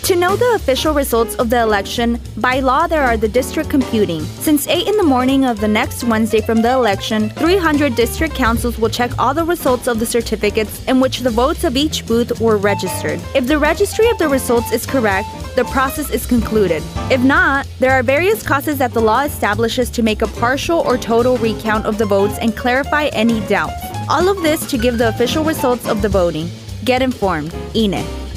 To know the official results of the election, by law there are the district computing. Since 8 in the morning of the next Wednesday from the election, 300 district councils will check all the results of the certificates in which the votes of each booth were registered. If the registry of the results is correct, the process is concluded. If not, there are various causes that the law establishes to make a partial or total recount of the votes and clarify any doubts. All of this to give the official results of the voting. Get informed. INE.